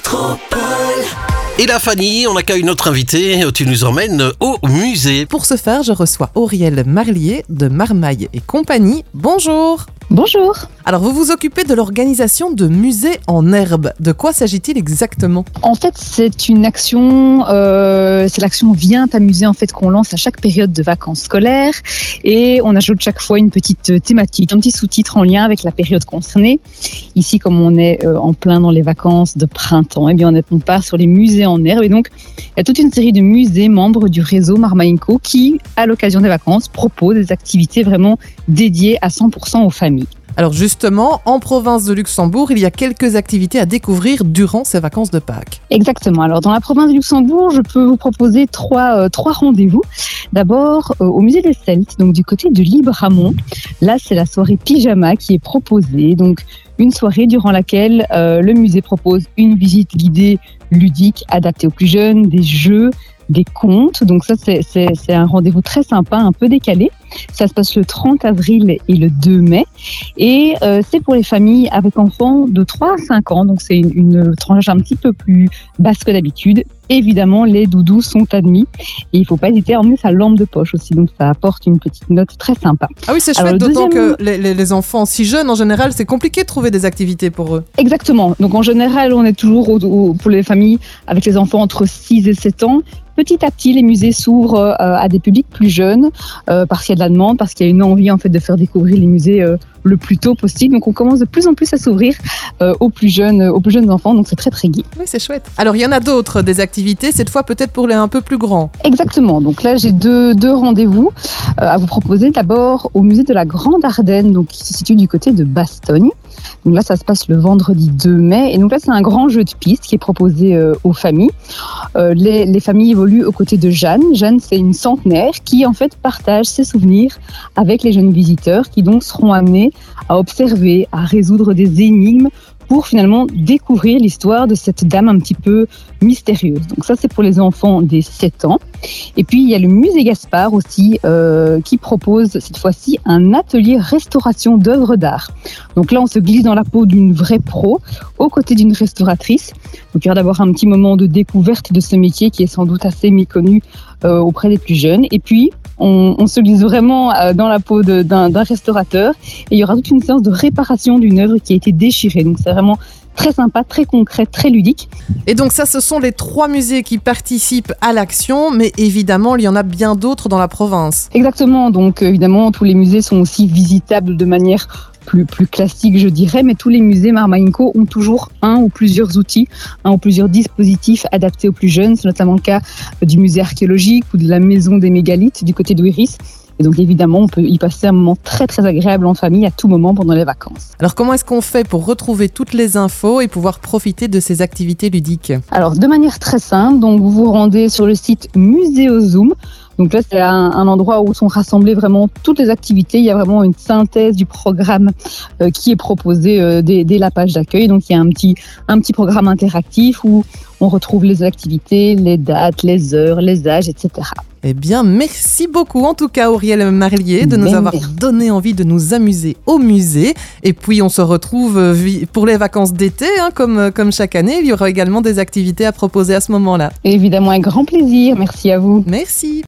Et là, Fanny, on accueille notre invité. Tu nous emmènes au musée. Pour ce faire, je reçois Auriel Marlier de Marmaille et compagnie. Bonjour. Bonjour. Alors, vous vous occupez de l'organisation de musées en herbe. De quoi s'agit-il exactement ? En fait, c'est une action, c'est l'action Viens t'amuser en fait qu'on lance à chaque période de vacances scolaires et on ajoute chaque fois une petite thématique, un petit sous-titre en lien avec la période concernée. Ici, comme on est en plein dans les vacances de printemps, eh bien on part sur les musées en herbe et donc il y a toute une série de musées membres du réseau Marmaille & Co qui, à l'occasion des vacances, proposent des activités vraiment dédiées à 100% aux familles. Alors justement, en province de Luxembourg, il y a quelques activités à découvrir durant ces vacances de Pâques. Exactement. Alors dans la province de Luxembourg, je peux vous proposer trois rendez-vous. D'abord au musée des Celtes, donc du côté de Libramont. Là, c'est la soirée pyjama qui est proposée. Donc une soirée durant laquelle le musée propose une visite guidée ludique adaptée aux plus jeunes, des jeux, des contes. Donc ça, c'est un rendez-vous très sympa, un peu décalé. Ça se passe le 30 avril et le 2 mai. Et c'est pour les familles avec enfants de 3 à 5 ans. Donc c'est une tranche un petit peu plus basse que d'habitude. Évidemment, les doudous sont admis. Et il ne faut pas hésiter à emmener sa lampe de poche aussi. Donc ça apporte une petite note très sympa. Ah oui, c'est chouette, d'autant que les enfants si jeunes, en général, c'est compliqué de trouver des activités pour eux. Parce donc en général, on est toujours pour les familles avec les enfants entre 6 et 7 ans. Petit à petit, les musées s'ouvrent à des publics plus jeunes, parce qu'il y a de la demande, parce qu'il y a une envie en fait de faire découvrir les musées le plus tôt possible. Donc on commence de plus en plus à s'ouvrir aux plus jeunes enfants. Donc c'est très très gai. Oui, c'est chouette. Alors il y en a d'autres, des activités, cette fois peut-être pour les un peu plus grands. Exactement. Donc là j'ai deux rendez-vous à vous proposer. D'abord au musée de la Grande Ardenne, donc qui se situe du côté de Bastogne. Donc là, ça se passe le vendredi 2 mai. Et donc là, c'est un grand jeu de piste qui est proposé aux familles. Les familles évoluent aux côtés de Jeanne. Jeanne, c'est une centenaire qui, en fait, partage ses souvenirs avec les jeunes visiteurs qui donc seront amenés à observer, à résoudre des énigmes pour finalement découvrir l'histoire de cette dame un petit peu mystérieuse. Donc ça, c'est pour les enfants des 7 ans. Et puis, il y a le musée Gaspard aussi qui propose cette fois-ci un atelier restauration d'œuvres d'art. Donc là, on se glisse dans la peau d'une vraie pro aux côtés d'une restauratrice. Donc il y aura d'abord un petit moment de découverte de ce métier qui est sans doute assez méconnu auprès des plus jeunes. Et puis, on se glisse vraiment dans la peau d'un restaurateur et il y aura toute une séance de réparation d'une œuvre qui a été déchirée. Donc c'est vraiment très sympa, très concret, très ludique. Et donc ça, ce sont les 3 musées qui participent à l'action, mais évidemment, il y en a bien d'autres dans la province. Exactement, donc évidemment, tous les musées sont aussi visitables de manière plus classique, je dirais, mais tous les musées Marmaille & Co ont toujours un ou plusieurs outils, un ou plusieurs dispositifs adaptés aux plus jeunes. C'est notamment le cas du musée archéologique ou de la maison des mégalithes du côté d'Ouiris. Et donc évidemment, on peut y passer un moment très très agréable en famille à tout moment pendant les vacances. Alors comment est-ce qu'on fait pour retrouver toutes les infos et pouvoir profiter de ces activités ludiques ? Alors de manière très simple, donc vous vous rendez sur le site Muséozoom. Donc là, c'est un endroit où sont rassemblées vraiment toutes les activités. Il y a vraiment une synthèse du programme qui est proposé dès la page d'accueil. Donc il y a un petit programme interactif où on retrouve les activités, les dates, les heures, les âges, etc. Eh bien, merci beaucoup en tout cas Auriel Marlier de nous avoir donné envie de nous amuser au musée. Et puis on se retrouve pour les vacances d'été, comme chaque année. Il y aura également des activités à proposer à ce moment-là. Et évidemment, un grand plaisir. Merci à vous. Merci.